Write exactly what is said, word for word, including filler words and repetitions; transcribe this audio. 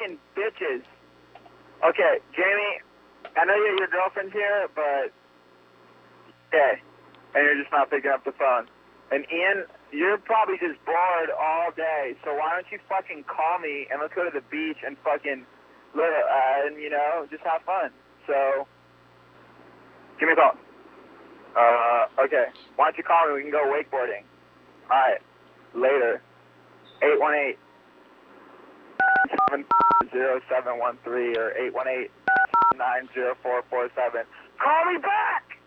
fucking bitches. Okay, Jamie, I know that your girlfriend's here, but okay, and you're just not picking up the phone. And Ian, you're probably just bored all day, so why don't you fucking call me and let's go to the beach and fucking, uh, and you know, just have fun. So, give me a call. Uh, okay. Why don't you call me? We can go wakeboarding. All right. Later. eight one eight, seven zero seven one three or eight one eight, nine zero four four seven. Call me back!